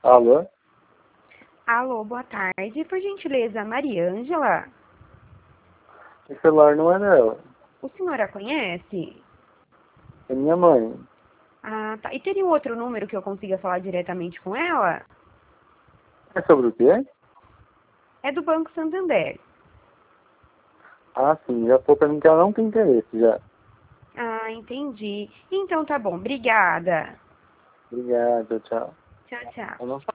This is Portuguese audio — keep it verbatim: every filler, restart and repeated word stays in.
Alô? Alô, boa tarde. Por gentileza, Mariângela? O celular não é dela. O senhor a conhece? É minha mãe. Ah, tá. E teria um outro número que eu consiga falar diretamente com ela? É sobre o quê? É do Banco Santander. Ah, sim. Já falou pra mim que ela não tem interesse, já. Ah, entendi. Então tá bom. Obrigada. Obrigado, tchau. Tchau, tchau. Eu não